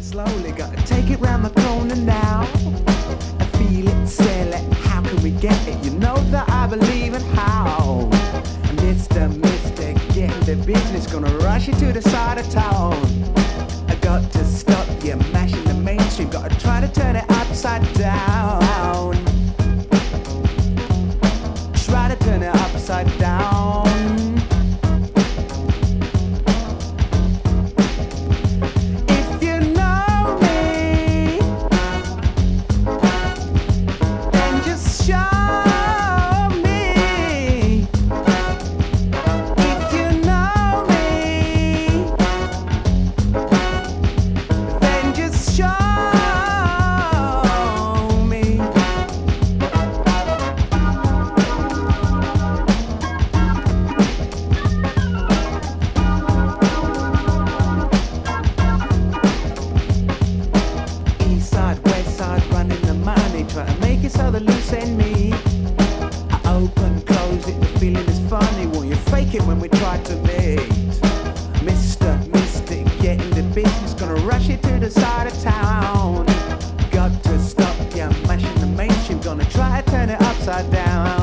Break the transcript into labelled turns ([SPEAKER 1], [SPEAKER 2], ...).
[SPEAKER 1] slowly, gotta take it round the corner now. I feel it, sell it, how can we get it? You know that I believe in how. And it's the mystic, getting the business, gonna rush you to the side of town. I got to stop you mashing the mainstream, gotta try to turn it upside down. Try to turn it upside down. So the loose end me, I open, close it, the feeling is funny. Won't you fake it when we try to meet? Mr. Mystic, getting the business, gonna rush it to the side of town. Got to stop, yeah, mashing the mainstream, gonna try to turn it upside down.